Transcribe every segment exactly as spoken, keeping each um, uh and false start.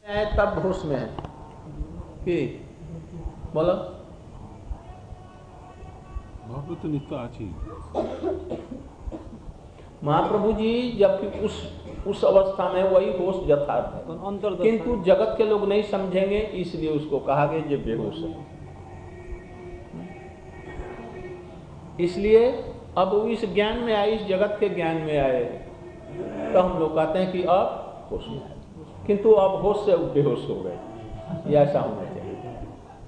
है तब होश में है कि बोलो महाप्रभु तो नित्य आची महाप्रभु जी जबकि उस उस अवस्था में वही होश यथार्थ है, किंतु जगत के लोग नहीं समझेंगे, इसलिए उसको कहा गया ये बेहोश है। इसलिए अब वो इस ज्ञान में आए, इस जगत के ज्ञान में आए, तो हम लोग कहते हैं कि अब होश में है, किंतु अब होश से बेहोश हो गए। यह ऐसा होना चाहिए।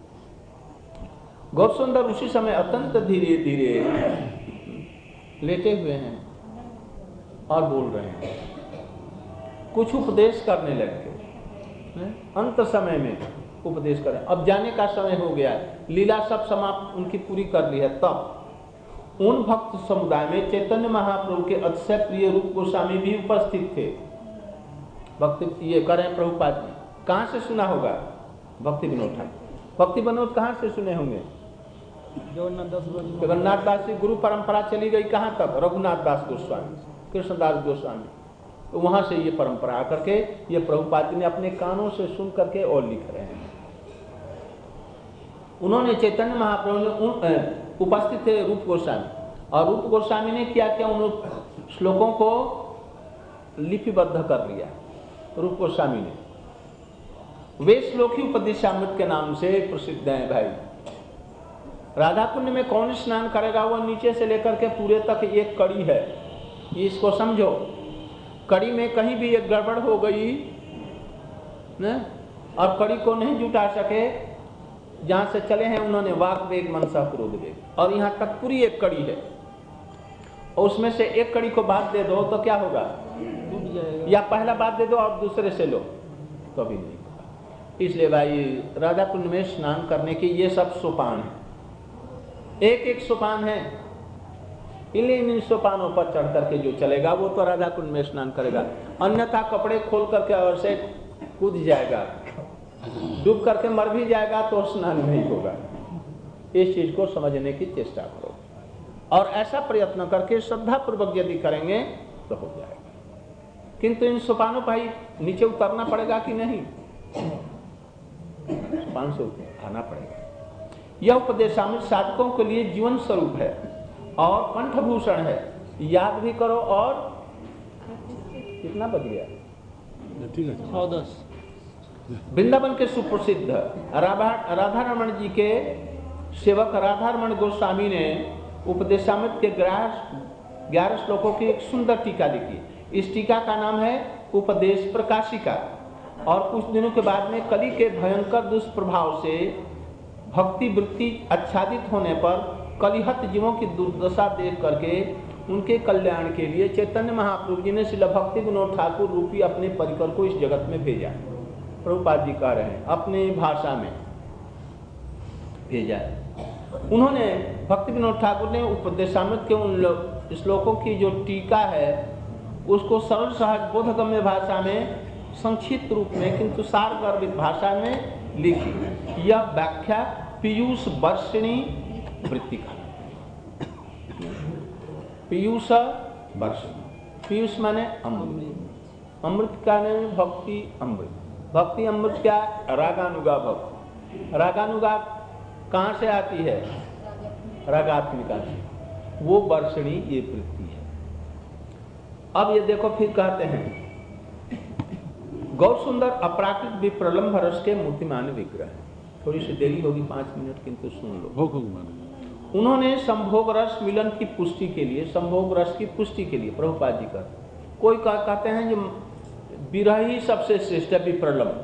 गौरसुंदर उसी समय अत्यंत धीरे धीरे लेटे हुए हैं और बोल रहे हैं, कुछ उपदेश करने लगे। अंत समय में उपदेश करें, अब जाने का समय हो गया, लीला सब समाप्त उनकी पूरी कर ली है। तब उन भक्त समुदाय में चैतन्य महाप्रभु के अतिशय प्रिय रूप गोस्वामी भी उपस्थित थे। भक्ति ये करें प्रभुपाद जी, कहाँ से सुना होगा? भक्ति विनोद ठाकुर। भक्ति विनोद कहाँ से सुने होंगे? जगन्नाथ दास की गुरु परंपरा चली गई कहाँ तक? रघुनाथ दास गोस्वामी, कृष्णदास गोस्वामी, तो वहां से ये परंपरा आकर के ये प्रभुपाद जी ने अपने कानों से सुन करके और लिख रहे हैं। उन्होंने चैतन्य महाप्रभु ने उपस्थित थे रूप गोस्वामी, और रूप गोस्वामी ने क्या किया, उन श्लोकों को लिपिबद्ध कर लिया रूप गोस्वामी ने। वे श्लोक ही उपदेशामृत के नाम से प्रसिद्ध हैं भाई। राधा कुंड में कौन स्नान करेगा, वह नीचे से लेकर के पूरे तक एक कड़ी है, इसको समझो। कड़ी में कहीं भी एक गड़बड़ हो गई न, और कड़ी को नहीं जुटा सके, जहां से चले हैं उन्होंने वाक वेग मनसा क्रोध वेग, और यहाँ तक पूरी एक कड़ी है, और उसमें से एक कड़ी को बात दे दो तो क्या होगा? टूट जाएगा। या पहला बात दे दो और दूसरे से लो तो भी नहीं होगा। इसलिए भाई राधा कुंड में स्नान करने के ये सब सोपान है, एक एक सोपान है। इन इन सोपानों पर चढ़ करके जो चलेगा वो तो राधा कुंड में स्नान करेगा, अन्यथा कपड़े खोल करके और से कूद जाएगा, डूब करके मर भी जाएगा तो स्नान नहीं होगा। इस चीज को समझने की चेष्टा करो, और ऐसा प्रयत्न करके श्रद्धा पूर्वक यदि करेंगे तो हो जाएगा। किंतु इन सोपानों पर ही नीचे उतरना पड़ेगा कि नहीं? सोपान से आना पड़ेगा। यह उपदेशामृत साधकों के लिए जीवन स्वरूप है और कंठभूषण है। याद भी करो। और कितना बज गया? ठीक है, सौ दस। वृंदावन के सुप्रसिद्ध राधा राधारमण जी के सेवक राधारमण गोस्वामी ने उपदेशामृत के ग्यारह श्लोकों की एक सुंदर टीका लिखी। इस टीका का नाम है उपदेश प्रकाशिका। और कुछ दिनों के बाद में कली के भयंकर दुष्प्रभाव से भक्ति वृत्ति आच्छादित होने पर कलिहत जीवों की दुर्दशा देख करके उनके कल्याण के लिए चैतन्य महाप्रभु जी ने श्रील भक्ति विनोद ठाकुर रूपी अपने परिकर को इस जगत में भेजा। प्रभुपाद जी कह रहे हैं अपनी भाषा में भेजा है। उन्होंने भक्ति विनोद ठाकुर ने उपदेशामृत के उन श्लोकों की जो टीका है उसको सरल सहज बोधगम्य भाषा में संक्षिप्त रूप में किंतु सारगर्भित भाषा में लिखी। यह व्याख्या पीयूष वर्षिणी वृत्ति का। पीयूष वर्षिणी, पीयूष माने अमृत, अमृत का नाम भक्ति अमृत। भक्ति अमृत क्या? रागानुगा भक्ति। रागानुगा कहाँ से आती है? रागात्मिका से। वो वर्षिणी ये वृत्ति है। अब ये देखो फिर कहते हैं गौर सुंदर अपराकृत विप्रलंभ रस के मूर्तिमान विग्रह। थोड़ी सी देरी होगी, पांच मिनट, किंतु सुन लो। उन्होंने संभोग रस मिलन की पुष्टि के लिए, संभोग रस की पुष्टि के लिए प्रभुपाद जी का कोई कहते हैं जो विरह ही सबसे श्रेष्ठ है विप्रलंभ,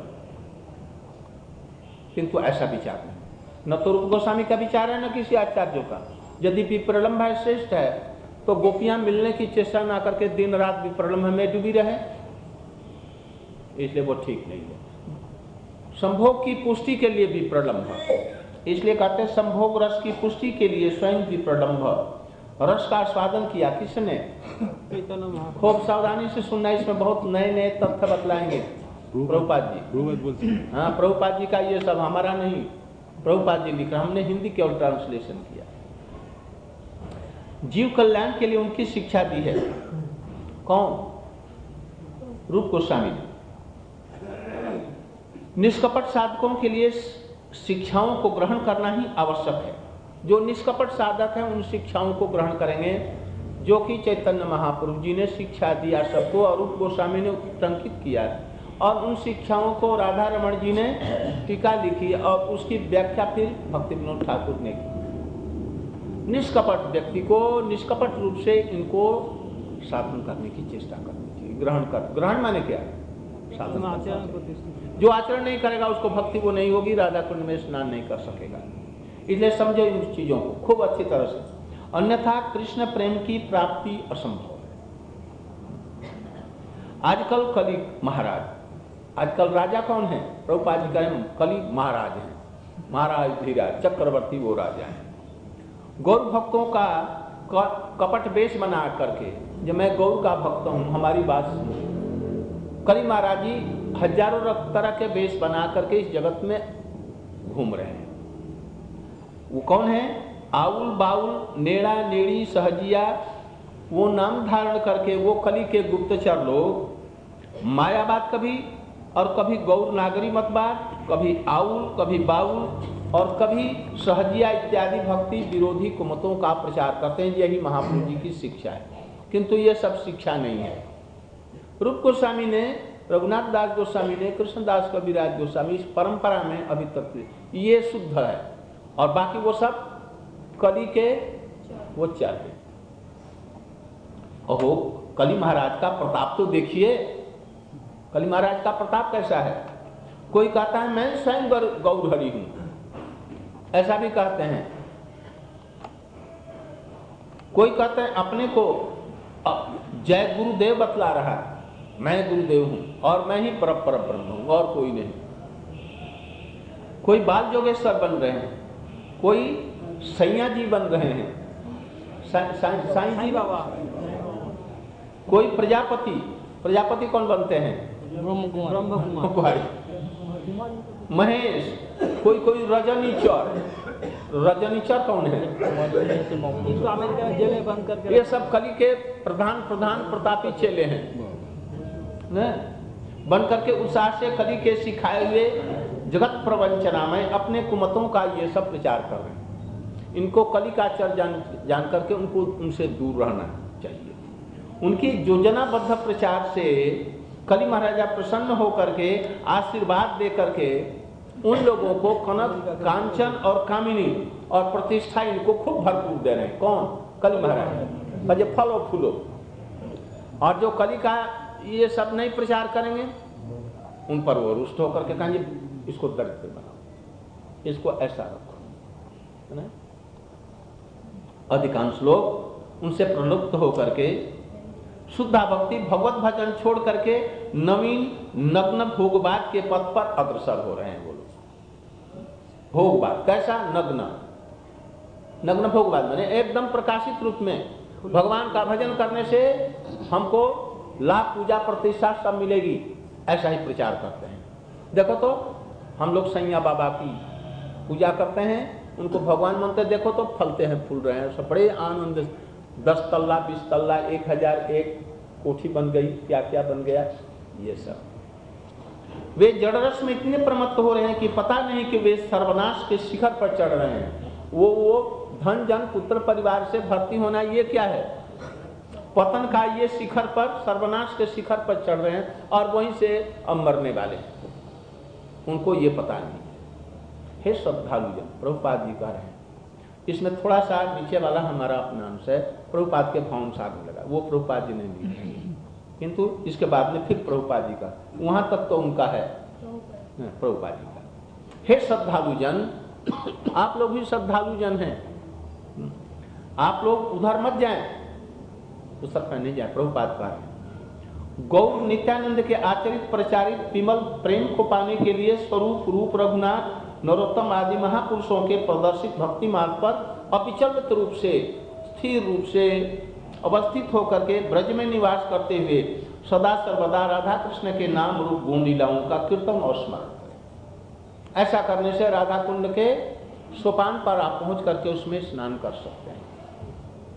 किंतु ऐसा विचार नहीं। न तो रूप गोस्वामी का विचार है न किसी आचार्यों का। यदि विप्रलंभ है श्रेष्ठ है तो गोपियां मिलने की चेष्टा ना करके दिन रात विप्रलंभ में डूबी रहे, इसलिए वो ठीक नहीं है। संभोग की पुष्टि के लिए विप्रलंभ, इसलिए कहते हैं संभोग रस की पुष्टि के लिए स्वयं विप्रलंभ रस का आस्वादन किया। किसने? खूब सावधानी से सुनना, इसमें बहुत नए नए तथ्य बतलाएंगे प्रभुपाद जी। हाँ, प्रभुपाद जी का ये सब हमारा नहीं, प्रभुपाद जी लिख रहे, हमने हिंदी केवल ट्रांसलेशन किया। जीव कल्याण के लिए उनकी शिक्षा दी है। कौन? रूप गोस्वामी ने। निष्कपट साधकों के लिए शिक्षाओं को ग्रहण करना ही आवश्यक है। जो निष्कपट साधक हैं उन शिक्षाओं को ग्रहण करेंगे जो कि चैतन्य महाप्रभु जी ने शिक्षा दिया सबको और रूप गोस्वामी ने उत्तंकित किया, और उन शिक्षाओं को राधा रमण जी ने टीका लिखी और उसकी व्याख्या फिर भक्ति विनोद ठाकुर ने की। निष्कपट व्यक्ति को निष्कपट रूप से इनको साधन करने की चेष्टा करनी चाहिए। ग्रहण कर ग्रहण माने क्या? साधन आचरण। जो आचरण नहीं करेगा उसको भक्ति वो नहीं होगी, राधा कुंड में स्नान नहीं कर सकेगा। इसलिए समझो इन चीजों को खूब अच्छी तरह से, अन्यथा कृष्ण प्रेम की प्राप्ति असंभव है। आजकल कली महाराज, आजकल राजा कौन है? प्रभुपाद जी कहें कली महाराज हैं, महाराज धीराज चक्रवर्ती वो राजा हैं। गौर भक्तों का कपट वेश बना करके, जब मैं गौर का भक्त हूं, हमारी बात सुनो, कली महाराज जी हजारों तरह के वेश बना करके इस जगत में घूम रहे हैं। वो कौन है? आउल बाउल नेड़ा नेड़ी सहजिया, वो नाम धारण करके वो कली के गुप्तचर लोग मायावाद कभी और कभी गौर नागरी मतवाद, कभी आउल कभी बाउल और कभी सहजिया इत्यादि भक्ति विरोधी कुमतों का प्रचार करते हैं। यही महाप्रभु जी की शिक्षा है, किंतु ये सब शिक्षा नहीं है। रूप गोस्वामी ने, रघुनाथ दास गोस्वामी ने, कृष्णदास कविराज गोस्वामी इस परंपरा में अभी तक ये शुद्ध है, और बाकी वो सब कली के वो चल रहे। ओहो, कली महाराज का प्रताप तो देखिए, कली महाराज का प्रताप कैसा है। कोई कहता है मैं स्वयं गौरहरि हूं, ऐसा भी कहते हैं। कोई कहते हैं अपने को जय गुरुदेव बतला रहा है, मैं गुरुदेव हूं और मैं ही पर पर ब्रह्म हूं और कोई नहीं। कोई बाल जोगेश्वर बन रहे हैं, कोई सैया जी बन रहे हैं, साईं जी बाबा, कोई प्रजापति, प्रजापति कौन बनते हैं? ब्रह्म कुमारी, महेश, कोई कोई रजनीचर, रजनीचर कौन है? अमेरिका में जेलें बंद करके, ये सब कली के प्रधान प्रधान प्रतापी चेले हैं न? बन करके उत्साह से कली के सिखाए हुए जगत प्रवंचना में अपने कुमतों का ये सब प्रचार कर रहे हैं। इनको कली का आचार जान जान करके उनको उनसे दूर रहना चाहिए। उनकी योजनाबद्ध प्रचार से कली महाराजा प्रसन्न होकर के आशीर्वाद दे करके उन लोगों को कनक कांचन और कामिनी और प्रतिष्ठा इनको खूब भरपूर दे रहे हैं। कौन? कली महाराज। अजय फलो फूलो। और जो कली का ये सब नहीं प्रचार करेंगे उन पर वो रुष्ट होकर के कहेंगे इसको दरिद्र बनाओ, इसको ऐसा रखो, है ना? अधिकांश लोग उनसे प्रलुप्त होकर के शुद्धा भक्ति भगवत भजन छोड़ करके नवीन नग्न भोगवाद के पथ पर अग्रसर हो रहे हैं। वो लोग भोगवाद कैसा? नग्न नग्न भोगवाद माने एकदम प्रकाशित रूप में भगवान का भजन करने से हमको लाभ पूजा प्रतिष्ठा सब मिलेगी, ऐसा ही प्रचार करते हैं। देखो तो हम लोग सैया बाबा की पूजा करते हैं, उनको भगवान मानते, देखो तो फलते हैं, फूल रहे हैं, सब बड़े आनंद, दस तल्ला बीस तल्ला एक हजार एक कोठी बन गई, क्या क्या बन गया, ये सब। वे जड़रस में इतने प्रमत्त हो रहे हैं कि पता नहीं कि वे सर्वनाश के शिखर पर चढ़ रहे हैं। वो वो धन जन पुत्र परिवार से भर्ती होना ये क्या है? पतन का ये शिखर पर, सर्वनाश के शिखर पर चढ़ रहे हैं और वहीं से अब मरने वाले हैं, उनको ये पता नहीं। हे श्रद्धालु जन, प्रभुपाद जी कह रहे हैं, इसमें थोड़ा सा नीचे वाला हमारा अपना अंश है, प्रभुपाद के भाव साथ लगा, वो प्रभुपाद जी ने लिखा, किंतु इसके बाद में फिर प्रभुपाद जी का, वहां तक तो उनका है प्रभुपाद जी का। हे श्रद्धालु जन, आप लोग भी श्रद्धालु जन हैं, आप लोग उधर मत जाएं, उस तरफ नहीं जाए। प्रभुपाद कह रहे हैं, गौर नित्यानंद के आचरित प्रचारित विमल प्रेम को पाने के लिए स्वरूप रूप रघुनाथ नरोत्तम आदि महापुरुषों के प्रदर्शित भक्ति मार्ग पर अविचलित रूप से स्थिर रूप से अवस्थित होकर के ब्रज में निवास करते हुए सदा सर्वदा राधा कृष्ण के नाम रूप गुण लीलाओं का कीर्तन और स्मरण करें। ऐसा करने से राधा कुंड के सोपान पर आप पहुंच करके उसमें स्नान कर सकते हैं।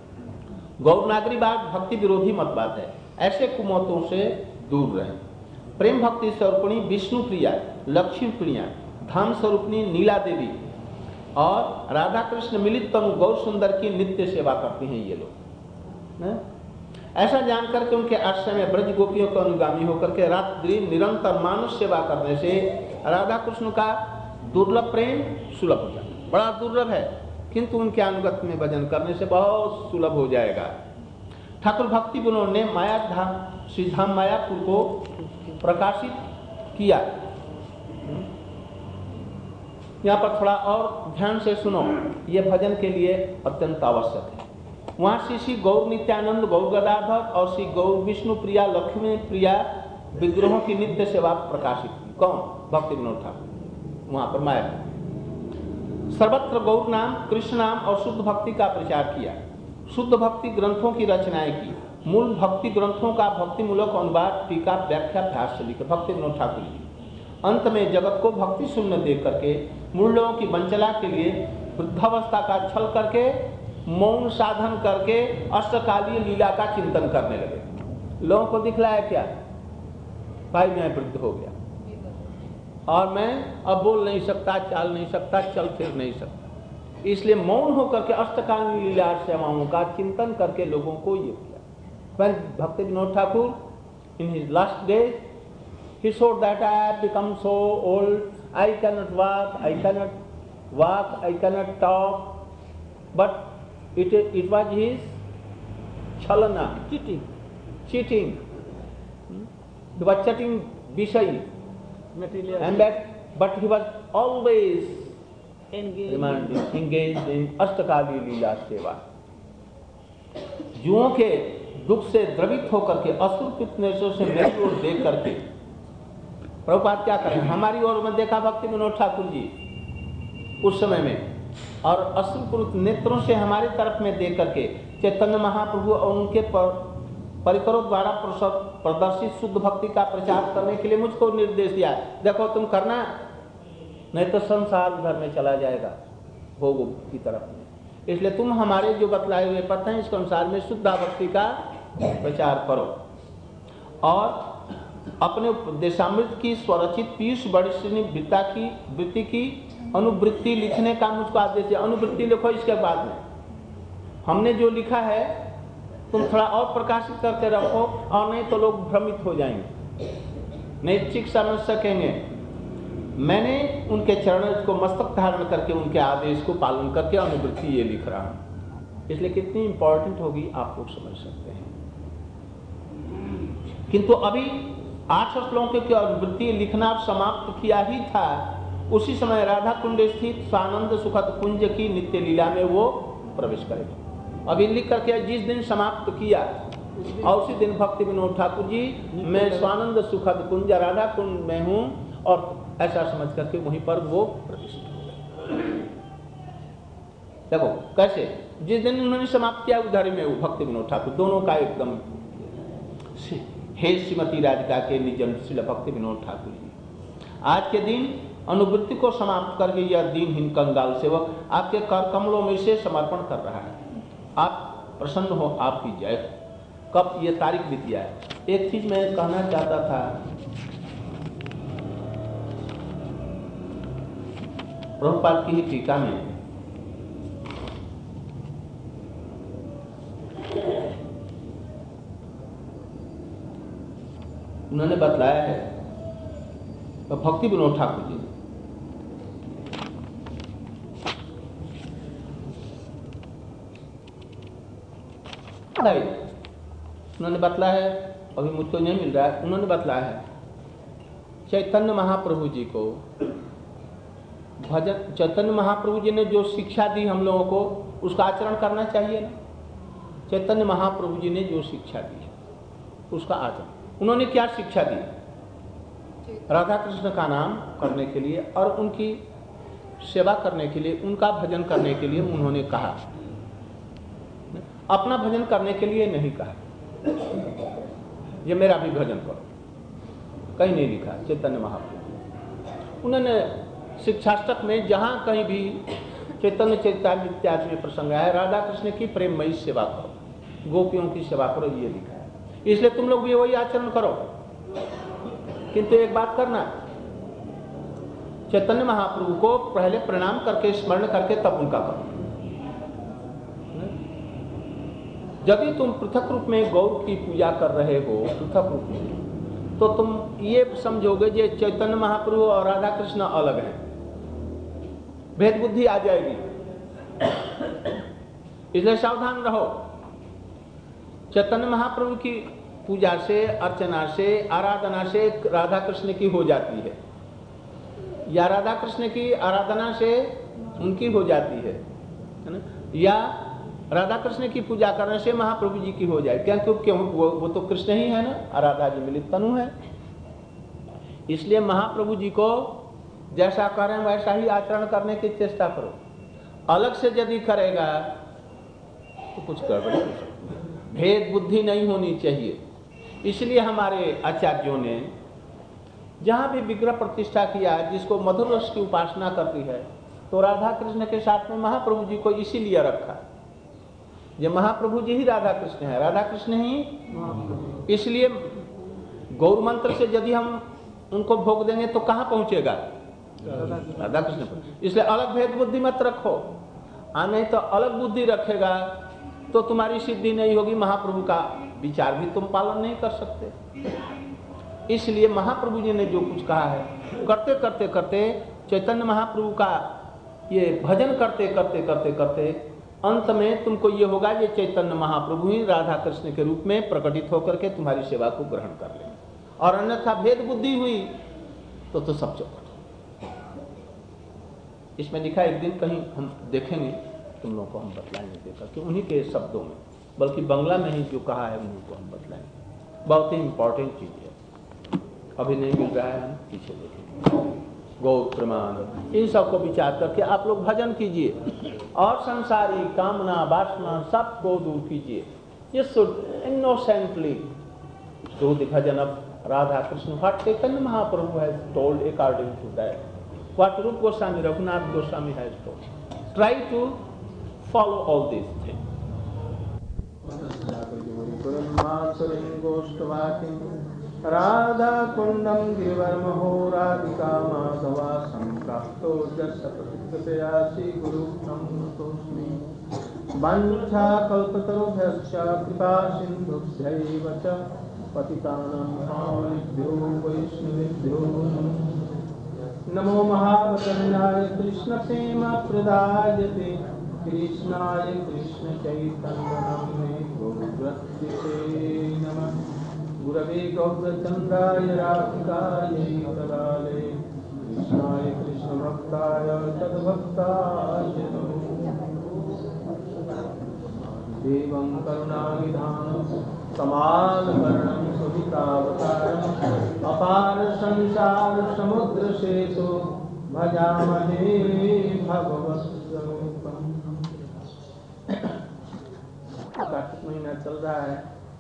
गौर नागरी बात भक्ति विरोधी मत बात है, ऐसे कुमतों से दूर रहें। प्रेम भक्ति स्वरूपिणी विष्णु प्रिया, लक्ष्मी प्रिया, धाम स्वरूपिणी नीला देवी और राधा कृष्ण मिलित तनु गौर सुंदर की नित्य सेवा करती हैं ये लोग। है? ऐसा जानकर के उनके आश्रय में ब्रज गोपियों के अनुगामी होकर के रात दिन निरंतर मानुष सेवा करने से राधा कृष्ण का दुर्लभ प्रेम सुलभ हो जाता है। बड़ा दुर्लभ है, किंतु उनके अनुगत में भजन करने से बहुत सुलभ हो जाएगा। ठाकुर भक्ति गुणों ने माया धाम श्री धाम मायापुर को प्रकाशित किया। यहाँ पर थोड़ा और ध्यान से सुनो, यह भजन के लिए अत्यंत आवश्यक है। वहाँ श्री श्री गौर नित्यानंद गौर गदाधर और श्री गौर विष्णु प्रिया लक्ष्मी प्रिया विग्रहों की नित्य सेवा प्रकाशित की। कौन? भक्ति विनोद ठाकुर। वहाँ पर मायापुर सर्वत्र गौर नाम, कृष्ण नाम और शुद्ध भक्ति का प्रचार किया। शुद्ध भक्ति ग्रंथों की रचनाएं की। मूल भक्ति ग्रंथों का भक्ति मूलक अनुवाद, टीका, व्याख्या, भाष्य लिखे भक्ति विनोद ठाकुर जी। अंत में जगत को भक्ति शून्य देख करके मूल लोगों की वंचना के लिए वृद्धावस्था का छल करके मौन साधन करके अष्टकालीय लीला का चिंतन करने लगे। लोगों को दिखलाया क्या? भाई मैं वृद्ध हो गया और मैं अब बोल नहीं सकता, चाल नहीं सकता, चल फिर नहीं सकता, इसलिए मौन होकर के अष्टकालीय लीला सेवाओं का चिंतन करके लोगों को ये किया। When Bhakti Vinod Thakur in his last days he showed that I have become so old, I cannot walk, I cannot walk, I cannot talk, but it it was his chalana, cheating, cheating. He was chatting Vishay, material, and that, but he was always engaged, engaged in Ashtakali Leela Seva. जुओं के दुख से द्रवित होकर के असुर पितनेशों से मेरी ओर देख करके प्रभुपाद क्या करें, हमारी ओर में देखा भक्ति विनोद ठाकुर जी उस समय में, और अश्रुपूरित नेत्रों से हमारी तरफ में देख करके चैतन्य महाप्रभु और उनके पर, परिकरों द्वारा प्रदर्शित शुद्ध भक्ति का प्रचार करने के लिए मुझको निर्देश दिया। देखो तुम करना, नहीं तो संसार उधर में चला जाएगा भोग की तरफ में, इसलिए तुम हमारे जो बतलाए हुए पथ हैं इसके अनुसार में शुद्ध भक्ति का प्रचार करो। और अपने उपदेशामृत की स्वरचित पीयूष बड़ी वृत्ता की वृत्ति की अनुवृत्ति लिखने का मुझको आदेश दिया। अनुवृत्ति लिखो, इसके बाद में हमने जो लिखा है तुम थोड़ा और प्रकाशित करके रखो, और नहीं तो लोग भ्रमित हो जाएंगे, नहीं ठीक समझ सकेंगे। मैंने उनके चरण को मस्तक धारण करके उनके आदेश को पालन करके अनुवृत्ति ये लिख रहा हूं, इसलिए कितनी इंपॉर्टेंट होगी आप लोग समझ सकते हैं। किंतु अभी आठ श्लोकों की अनुवृत्ति लिखना समाप्त किया ही था, उसी समय राधा कुंड स्थित स्वानंद सुखद कुंज की नित्य लीला में वो प्रवेश करेगा। अभी लिख करके जिस दिन समाप्त किया और उसी दिन भक्ति विनोद ठाकुर जी मैं स्वानंद सुखद कुंज राधा कुंड में हूँ, और ऐसा समझ करके वहीं पर वो प्रतिष्ठित हो गए। देखो कैसे जिस दिन उन्होंने समाप्त किया उधर में वो भक्ति विनोद ठाकुर दोनों का एकदम, हे श्रीमती राधिका के निजन श्री भक्ति विनोद ठाकुर जी, आज के दिन अनुवृत्ति को समाप्त करके यह दीनहीन कंगाल सेवक आपके कर कमलों में से समर्पण कर रहा है। आप प्रसन्न हो, आपकी जय हो। कब ये तारीख बीत है। एक चीज मैं कहना चाहता था, प्रभुपाद की ही टीका में उन्होंने बतलाया है, तो भक्ति विनोद ठाकुर जी उन्होंने बतलाया है, अभी मुझको नहीं मिल रहा है, उन्होंने बतलाया है चैतन्य महाप्रभु जी को भजन, चैतन्य महाप्रभु जी ने जो शिक्षा दी हम लोगों को उसका आचरण करना चाहिए ना। चैतन्य महाप्रभु जी ने जो शिक्षा दी है उसका आचरण, उन्होंने क्या शिक्षा दी? राधा कृष्ण का नाम करने के लिए और उनकी सेवा करने के लिए, उनका भजन करने के लिए उन्होंने कहा, अपना भजन करने के लिए नहीं कहा ये मेरा भी भजन करो, कहीं नहीं लिखा। चैतन्य महाप्रभु उन्होंने शिक्षाष्टक में जहां कहीं भी चैतन्य चैतन्य इत्यादि में प्रसंग है राधा कृष्ण की प्रेममयी सेवा करो, गोपियों की सेवा करो, ये लिखा है। इसलिए तुम लोग भी वही आचरण करो। किंतु एक बात करना, चैतन्य महाप्रभु को पहले प्रणाम करके स्मरण करके तब उनका करो। यदि तुम पृथक रूप में गौर की पूजा कर रहे हो पृथक रूप में, तो तुम ये समझोगे कि चैतन्य महाप्रभु और राधा कृष्ण अलग हैं, भेद बुद्धि आ जाएगी। इसलिए सावधान रहो। चैतन्य महाप्रभु की पूजा से, अर्चना से, आराधना से राधा कृष्ण की हो जाती है, या राधा कृष्ण की आराधना से उनकी हो जाती है, है ना? या राधा कृष्ण की पूजा करने से महाप्रभु जी की हो जाए। क्या? क्योंकि वो, वो तो कृष्ण ही है ना, राधा जी मिलित तनु है। इसलिए महाप्रभु जी को जैसा करें वैसा ही आचरण करने की चेष्टा करो। अलग से यदि करेगा तो कुछ गड़बड़ हो सकती है, भेद बुद्धि नहीं होनी चाहिए। इसलिए हमारे आचार्यों ने जहाँ भी विग्रह प्रतिष्ठा किया, जिसको मधुर रस की उपासना करती है, तो राधा कृष्ण के साथ में महाप्रभु जी को इसीलिए रखा। ये महाप्रभु जी ही राधा कृष्ण है, राधा कृष्ण ही। इसलिए गौर मंत्र से यदि हम उनको भोग देंगे तो कहाँ पहुंचेगा? राधा कृष्ण पर। इसलिए अलग भेद बुद्धि मत रखो, आ नहीं तो अलग बुद्धि रखेगा तो तुम्हारी सिद्धि नहीं होगी, महाप्रभु का विचार भी तुम पालन नहीं कर सकते। इसलिए महाप्रभु जी ने जो कुछ कहा है, करते करते करते चैतन्य महाप्रभु का ये भजन करते करते करते करते अंत में तुमको ये होगा ये चैतन्य महाप्रभु ही राधा कृष्ण के रूप में प्रकटित होकर के तुम्हारी सेवा को ग्रहण कर लेंगे। और अन्यथा भेद बुद्धि हुई तो तो सब चौपट। इसमें लिखा, एक दिन कहीं हम देखेंगे, तुम लोगों को हम बतलाएंगे देखा कि उन्हीं के शब्दों में, बल्कि बांग्ला में ही जो कहा है उन्हीं को हम बतलाएंगे। बहुत ही इंपॉर्टेंट चीज है, अभी नहीं मिल रहा है, हम पीछे देखेंगे। गौ प्रमाण इन सब को विचार करके आप लोग भजन कीजिए और संसारी कामना वासना सबको दूर कीजिए। ये should innocently do the bhajan of Radha Krishna, what Chaitanya Mahaprabhu has told according to that, what Rupa Goswami, Raghunath Goswami has told. Try to follow all these things. Radha Kundam Givarmaho Radhika Madhava Samprapto Jasa Pratikatayasi Guru Namutosmi Vancha Kalpatarubhyascha Kripa Sindhubhyaivacha पतितानां पावनेभ्यो वैष्णवेभ्यो नमो महावदन्याय कृष्ण प्रेम प्रदायते कृष्णाय कृष्ण चैतन्य नाम्ने गौरत्रिते नमः गुरवे गौरचन्द्राय राधिकायै तदालये कृष्णाय कृष्ण भक्ताय तद्भक्ताय देवं करुणानिधानं कमालकर्णं सुवितावतारम् अपार संसार समुद्र सेतु भजामहे भगवत्स्वरूपम्। कार्तिक महीना चल रहा है,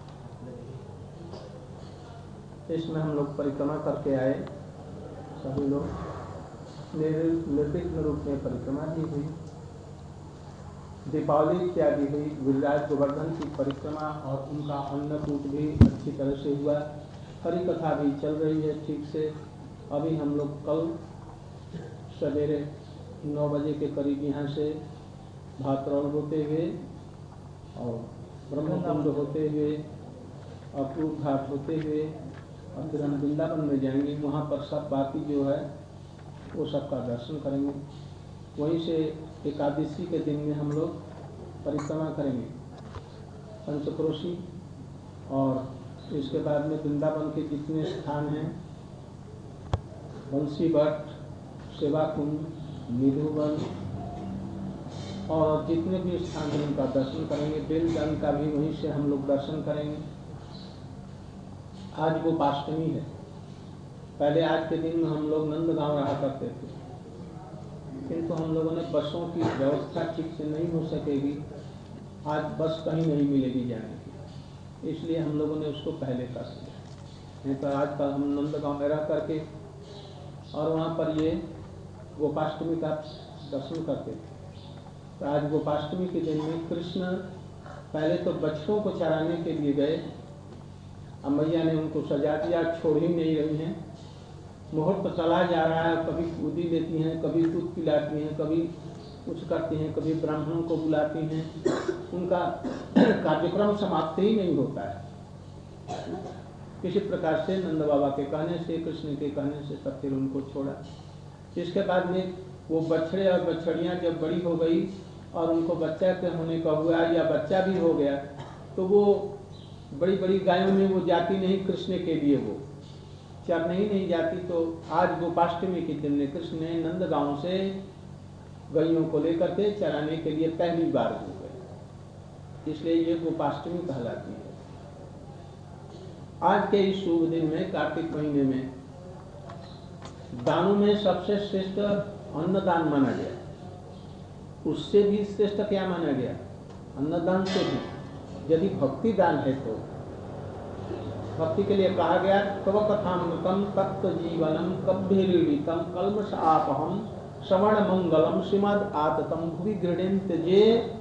इसमें हम लोग परिक्रमा करके आए, सभी लोग निर्विघ्न रूप में परिक्रमा की हुई। दीपावली इत्यादि हुई, गिरिराज गोवर्धन की परिक्रमा और उनका अन्नकूट भी अच्छी तरह से हुआ। हरि कथा भी चल रही है ठीक से। अभी हम लोग कल सवेरे नौ बजे के करीब यहाँ से भातरौल होते हुए और ब्रह्मकुंड होते हुए और पूर्व घाट होते हुए और फिर हम वृंदावन में जाएंगे। वहाँ पर सब बाकी जो है वो सबका दर्शन करेंगे। वहीं से एकादशी के दिन में हम लोग परिक्रमा करेंगे पंचक्रोशी, और इसके बाद में वृंदावन के जितने स्थान हैं, बंसी भट्ट, सेवा कुंड, निधुवन और जितने भी स्थान हैं उनका दर्शन करेंगे। बेलदान का भी वहीं से हम लोग दर्शन करेंगे। आज गोपाष्टमी है। पहले आज के दिन में हम लोग नंदगांव रहा करते थे, किंतु हम लोगों ने बसों की व्यवस्था ठीक से नहीं हो सकेगी, आज बस कहीं नहीं मिलेगी जाने की, इसलिए हम लोगों ने उसको पहले कर दिया। नहीं तो आज कल हम नंदगांव में रह करके और वहाँ पर ये गोपाष्टमी का दर्शन करते थे। तो आज गोपाष्टमी के दिन में कृष्ण पहले तो बच्चों को चराने के लिए गए, अब मैया ने उनको सजा दिया, छोड़ ही नहीं रही हैं, मुहूर्त चला जा रहा है, कभी कूदी लेती हैं, कभी दूध पिलाती हैं, कभी कुछ करती हैं, कभी ब्राह्मणों को बुलाती हैं, उनका कार्यक्रम समाप्त ही नहीं होता है। किसी प्रकार से नंद बाबा के कहने से, कृष्ण के कहने से तब फिर उनको छोड़ा। इसके बाद में वो बछड़े और बछड़ियाँ जब बड़ी हो गई और उनको बच्चा के होने का हुआ या बच्चा भी हो गया, तो वो बड़ी बड़ी गायों में वो जाती नहीं, कृष्ण के लिए वो चरने ही नहीं जाती। तो आज गोपाष्टमी के दिन में कृष्ण ने नंद गांव से गायों को लेकर के चराने के लिए पहली बार हो गए, इसलिए ये गोपाष्टमी कहलाती है। आज के इस शुभ दिन में, कार्तिक महीने में, दानों में सबसे श्रेष्ठ अन्नदान माना गया। उससे भी श्रेष्ठ क्या माना गया? अन्नदान से भी। यदि भक्ति दान है तो भक्ति के लिए कहा गया, तव कथामृतम तत्व जीवनम कभ्यरीडितम कल्मष आपहम श्रवण मंगलम श्रीमद आततम भुवि गृणेत जे।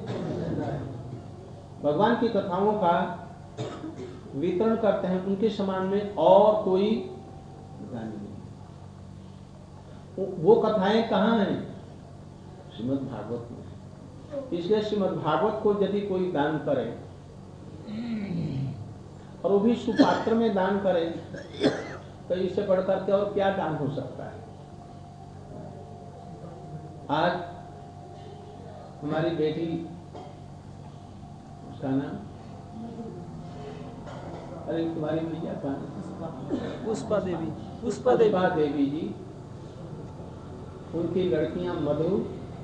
भगवान की कथाओं का वितरण करते हैं, उनके समान में और कोई दान नहीं। वो कथाएं कहाँ हैं? श्रीमद् भागवत में। इसलिए श्रीमद् भागवत को यदि कोई दान करे और वो भी सुपात्र में दान करे, तो इससे बढ़कर के और क्या दान हो सकता है? आज हमारी बेटी, उसका नाम, अरे तुम्हारी मैया का पुष्पा देवी, पुष्पा देवी देवी जी, उनकी लड़कियां मधु,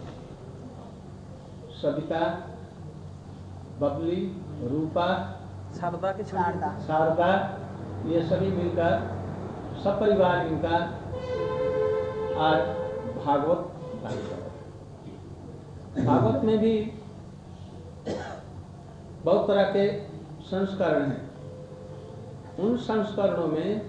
सविता, बबली, रूपा, शारदा के शारदा शारदा, ये सभी मिलकर सब परिवार इनका आज भागवत दान कर। भागवत में भी बहुत तरह के संस्करण हैं। उन संस्करणों में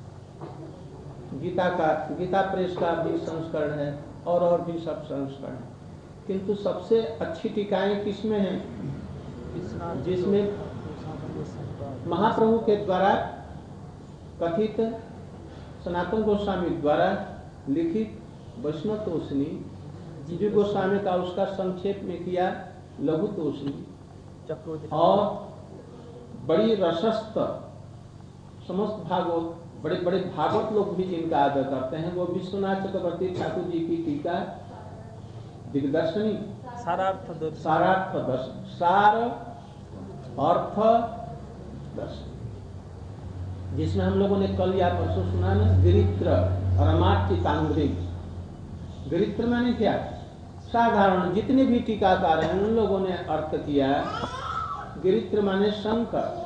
गीता का, गीता प्रेस का भी संस्करण है और और भी सब संस्करण है, किंतु सबसे अच्छी टीकाएं किसमें हैं? जिसमें महाप्रभु के द्वारा कथित, सनातन गोस्वामी द्वारा लिखित वैष्णव तोषणी, जीव गोस्वामी का उसका संक्षेप में किया लघु तोषणी, और बड़ी रसस्थ समस्त भागवत, बड़े बड़े भागवत लोग भी जिनका आदर करते हैं, वो विश्वनाथ चक्रवर्ती ठाकुर जी की टीका दिग्दर्शनी, सारार्थ सारार्थ दर्शन, सार अर्थ दर्शन, जिसमें हम लोगों ने कल या परसों सुना ना, गिरित्र रमाचितांग्री। गिरित्र माने क्या? साधारण जितने भी टीकाकार हैं उन लोगों ने अर्थ किया, गिरित्र माने शंकर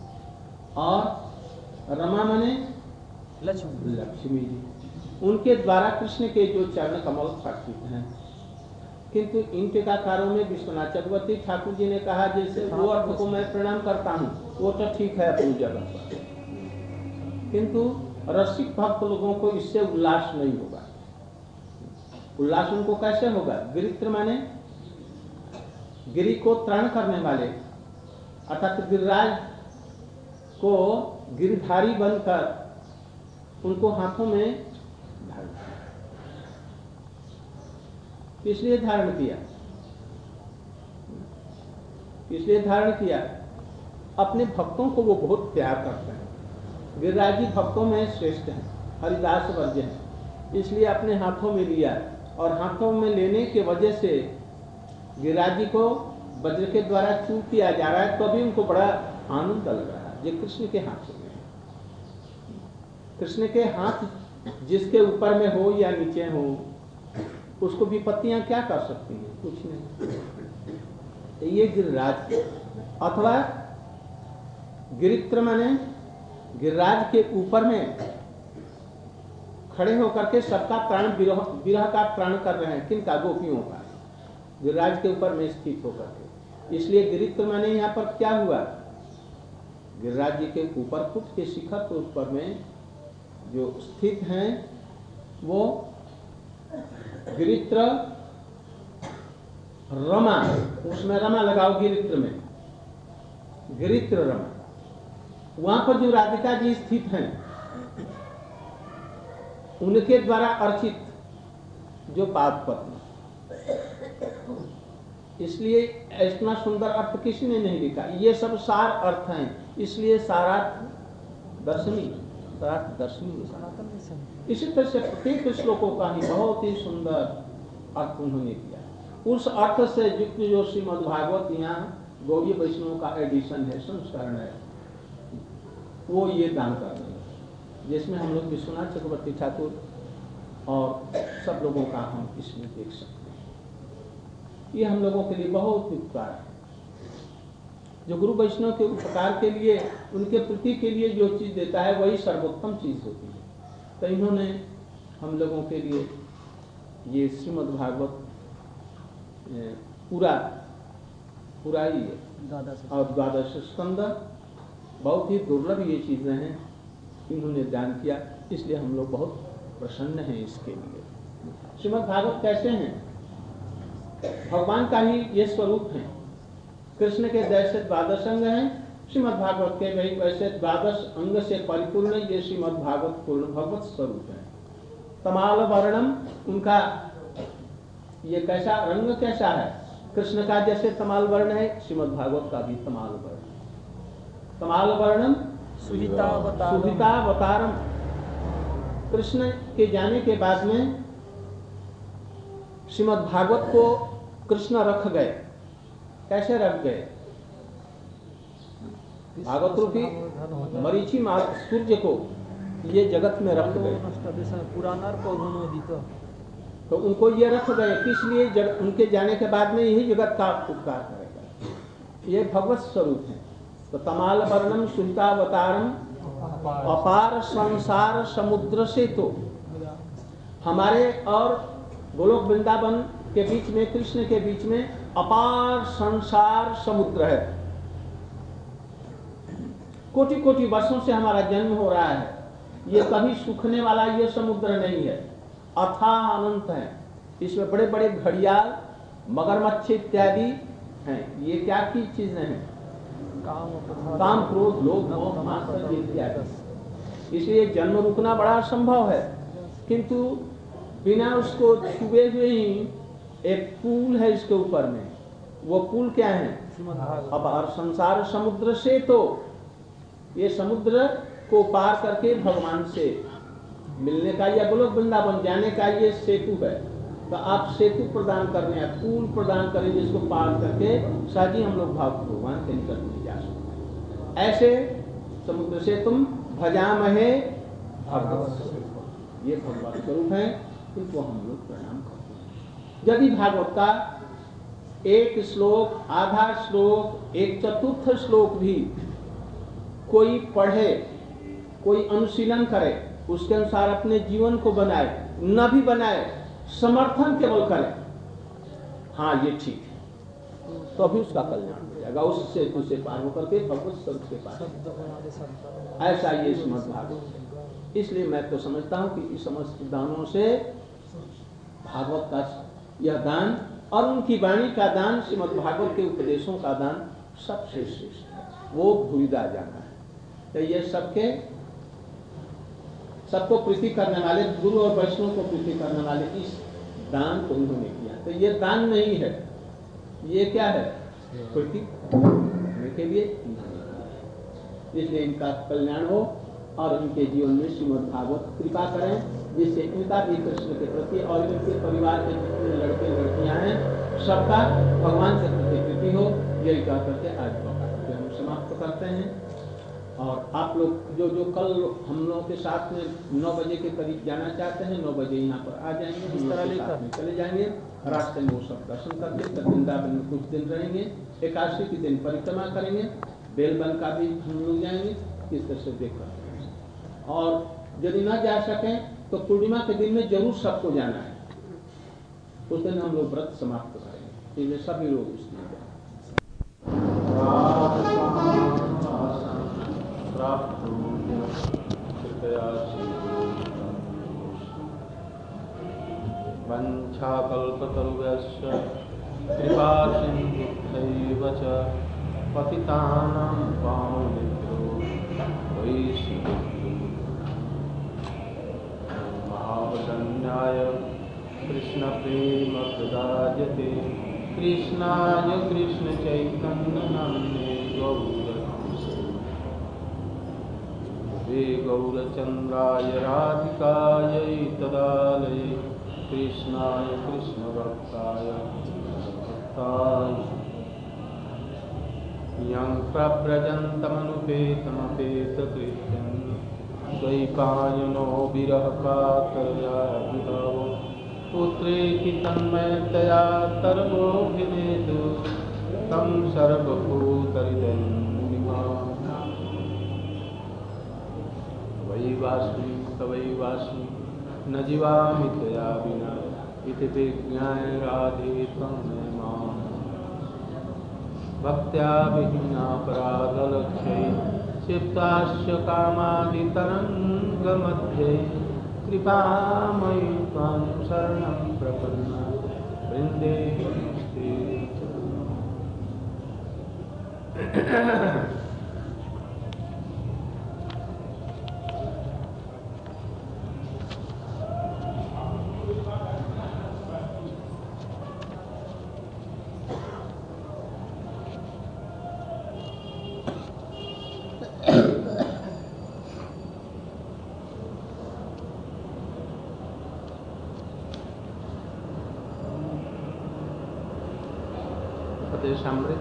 और रमा माने लक्ष्मी लक्ष्मी जी। उनके द्वारा कृष्ण के जो चरण कमल स्थापित हैं, किंतु इन टीकाकारों में विश्वनाथ चक्रवर्ती ठाकुर जी ने कहा, जैसे वो अर्थ को मैं प्रणाम करता हूँ, वो तो ठीक है अपनी जगह पर, किंतु रसिक भक्त लोगों को इससे उल्लास नहीं होगा। उल्लास उनको कैसे होगा? गिरित्र माने गिरि को त्राण करने वाले, अर्थात गिरिराज को गिरधारी बनकर उनको हाथों में धारण, इसलिए धारण किया, इसलिए धारण किया। अपने भक्तों को वो बहुत प्यार करते हैं। गिरिराज जी भक्तों में श्रेष्ठ हैं, हरिदास वर्ज हैं, इसलिए अपने हाथों में लिया, और हाथों में लेने के वजह से गिरिराज जी को वज्र के द्वारा चूर किया जा रहा है, तो अभी उनको बड़ा आनंद लग रहा है। ये कृष्ण के हाथों में, कृष्ण के हाथ जिसके ऊपर में हो या नीचे हो, उसको विपत्तियां क्या कर सकती हैं? कुछ नहीं। ये गिरिराज, अथवा गिरित्र माने गिरिराज के ऊपर में खड़े होकर के सबका प्राण, विरह का प्राण कर रहे हैं। किनका? गोपियों का, गिरिराज के ऊपर में स्थित होकर के। इसलिए गिरित्र माने यहाँ पर क्या हुआ? गिरिराज जी के ऊपर कुछ के शिखर के ऊपर में जो स्थित हैं, वो गिरित्र रमा, उसमें रमा लगाओ, गिरित्र में गिरित्र रमा। वहां पर जो राधिका जी स्थित हैं, उनके द्वारा अर्चित जो पाद पद्म, इसलिए इतना सुंदर अर्थ किसी ने नहीं लिखा। ये सब सार अर्थ हैं, इसलिए सारार्थ दर्शनी, सारार्थ दर्शनी। इसी तरह से प्रत्येक श्लोकों का ही बहुत ही सुंदर अर्थ उन्होंने किया। उस अर्थ से युक्त जो श्रीमद् भागवत यहाँ गौड़ीय वैष्णव का एडिशन है, संस्करण है, वो ये दान कर रहे हैं, जिसमें हम लोग विश्वनाथ चक्रवर्ती ठाकुर और सब लोगों का हम इसमें देख सकते हैं। ये हम लोगों के लिए बहुत उपकार है। जो गुरु वैष्णव के उपकार के लिए, उनके प्रति के लिए जो चीज़ देता है वही सर्वोत्तम चीज़ होती है। तो इन्होंने हम लोगों के लिए ये श्रीमद् भागवत पूरा पूरा ही है और द्वादश स्कंद बहुत ही दुर्लभ ये चीज़ें हैं, इन्होंने दान किया, इसलिए हम लोग बहुत प्रसन्न हैं इसके लिए। श्रीमद् भागवत कैसे हैं? भगवान का ही ये स्वरूप है। कृष्ण के जैसे द्वादश अंग हैं, श्रीमद् भागवत के वही वैसे द्वादश अंग से परिपूर्ण ये श्रीमद् भागवत पूर्ण भगवत स्वरूप है। तमाल वर्णम, उनका ये कैसा रंग कैसा है? कृष्ण का जैसे तमाल वर्ण है, श्रीमद् भागवत का भी तमाल वर्ण। तमाल वर्णम सुवितावतारम। कृष्ण के जाने के बाद में श्रीमद् भागवत को कृष्ण रख गए। कैसे रख गए? भागवत रूपी मरीचि मार्ग सूर्य को ये जगत में रख गए। तो उनको ये रख गए किस लिए? जग, उनके जाने के बाद में यही जगत का उपकार करेगा। ये भगवत स्वरूप है। तो तमाल वर्णम सुहितावतारम अपार संसार समुद्र से, तो हमारे और गोलोक वृंदावन के बीच में, कृष्ण के बीच में अपार संसार समुद्र है। कोटि कोटि वर्षों से हमारा जन्म हो रहा है। ये कभी सूखने वाला ये समुद्र नहीं है, अथाह अनंत है। इसमें बड़े बड़े घड़ियाल, मगरमच्छ इत्यादि हैं। ये क्या की चीजें हैं? काम, क्रोध, लोभ, मोह, मात्सर्य इत्यादि। इसलिए जन्म रुकना बड़ा असंभव है, किंतु बिना उसको छुए हुए ही एक पुल है इसके ऊपर में। वो पुल क्या है? अब हर संसार समुद्र से, तो ये समुद्र को पार करके भगवान से मिलने का या गोलोक वृंदावन जाने का ये सेतु है। तो आप सेतु प्रदान कर रहे हैं, पुल प्रदान करें जिसको पार करके साजी हम लोग भाव भगवान के निकट में जा सकते हैं। ऐसे समुद्र से तुम भजामहे भगवत स्वरूप, ये भगवत स्वरूप है, इनको हम लोग प्रणाम करते हैं। यदि भागवत का एक श्लोक, आधा श्लोक, एक चतुर्थ श्लोक भी कोई पढ़े, कोई अनुशीलन करे, उसके अनुसार अपने जीवन को बनाए, न भी बनाए, समर्थन केवल करे, हाँ ये ठीक है, तो अभी उसका कल्याण हो जाएगा। उससे उसे पार होकर के भगवत स्वरूप के पार। ऐसा ये श्रीमद् भागवत। इसलिए मैं तो समझता हूँ कि इस समस्त दानों से भागवत का यह दान और उनकी वाणी का दान, श्रीमद् भागवत के उपदेशों का दान सबसे श्रेष्ठ है। वो भूलिदा जाना है। तो ये सबके सबको प्रीति करने वाले, गुरु और वैष्णव को प्रीति करने वाले इस दान को उन्होंने किया। तो ये दान नहीं है, ये क्या है? प्रीति करने के लिए। इसलिए इनका कल्याण हो और इनके जीवन में श्रीमद् भागवत कृपा करें, जिससे इनका भी कृष्ण के प्रति और इनके परिवार के जितने लड़के लड़कियां हैं सबका भगवान से प्रति प्रीति हो। यही कह करके आज का हम समाप्त करते हैं। और आप लोग जो जो कल हम लोगों के साथ में नौ बजे के करीब जाना चाहते हैं, नौ बजे यहाँ पर आ जाएंगे, इस तरह लेकर चले जाएंगे। रास्ते में वो सब दर्शन करके फिर वृंदावन में कुछ दिन रहेंगे। एकादशी के दिन परिक्रमा करेंगे, बेलबन का भी हम लोग जाएंगे, इस तरह से देखकर। और यदि न जा सकें तो पूर्णिमा के दिन में जरूर सबको जाना है। उस दिन हम लोग व्रत समाप्त करेंगे, इसलिए सभी लोग उस दिन जाएंगे। वंशाकल्पतरुभ्यश्च कृपा सिन्धुभ्यैव च पतितानां पावनेभ्यो वैष्णवेभ्यो कृष्ण प्रेम प्रदायते कृष्णाय कृष्ण चैतन्य नाम्ने गौर हे गौरचंद्राय राधिकायै तदालये कृष्णाय कृष्ण भक्ताय भक्ताय यं प्रव्रजन्तमनुपेतमपेतकृत्यं द्वैपायनो विरह कातरया विभव पुत्रेति तन्मयतया तर्वोऽभिनेदु तं सर्वभूतहृदयं विभावम् वै वास्मि तवै वास्मि न जीवामि त्वया विना इति विज्ञाय राधे त्वं मे मां भक्त्या विहीनापराधलक्ष्यै क्षिप्ताश्च कामादितरङ्गमध्ये कृपामयि त्वां शरणं प्रपन्ना वृन्दे नमस्ते। फतेहसामृत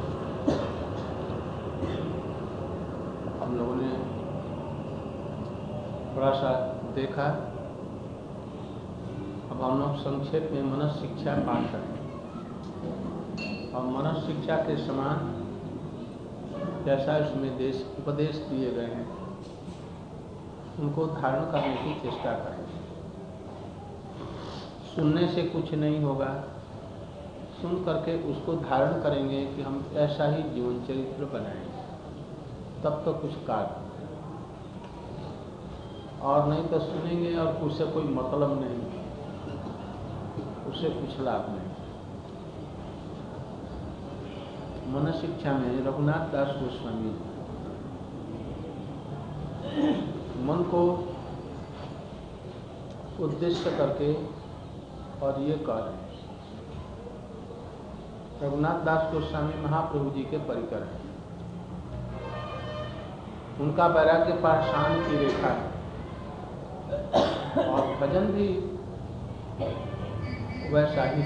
हम लोगों ने थोड़ा सा देखा। अब हम लोग संक्षेप में मनस शिक्षा पाठ करें और मनस शिक्षा के समान जैसा इसमें देश उपदेश दिए गए हैं उनको धारण करने की चेष्टा करें। सुनने से कुछ नहीं होगा, सुन करके उसको धारण करेंगे कि हम ऐसा ही जीवन चरित्र बनाएंगे, तब तो कुछ कार्य, और नहीं तो सुनेंगे और उससे कोई मतलब नहीं, उससे कुछ लाभ नहीं। मन शिक्षा में रघुनाथ दास गोस्वामी मन को उद्देश्य करके और ये कह रहे हैं। रघुनाथ दास गोस्वामी महाप्रभु जी के परिकर हैं। उनका वैराग्य पाषाण की रेखा है और भजन भी वैसा ही।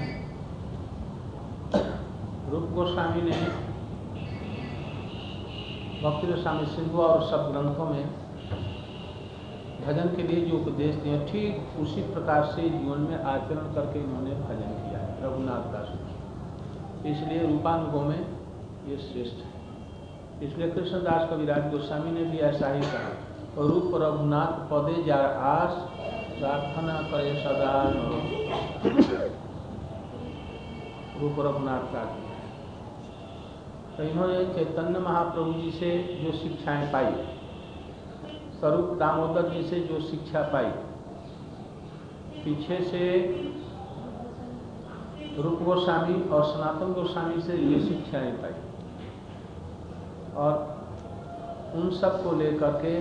रूप गोस्वामी ने भक्ति गोस्वामी सिंधु और सब ग्रंथों में भजन के लिए जो उपदेश दिए ठीक उसी प्रकार से जीवन में आचरण करके इन्होंने भजन किया है रघुनाथ दास। इसलिए रूपानुगों में ये श्रेष्ठ है। इसलिए कृष्णदास कविराज गोस्वामी ने भी ऐसा ही कहा, रूप रघुनाथ पदे जार आस प्रार्थना करे सदा। रूप रघुनाथ का तो इन्होंने चैतन्य महाप्रभु जी से जो शिक्षाएं पाई, स्वरूप दामोदर जी से जो शिक्षा पाई, पीछे से रूप गोस्वामी और सनातन गोस्वामी से ये शिक्षाएं पाई और उन सब को लेकर के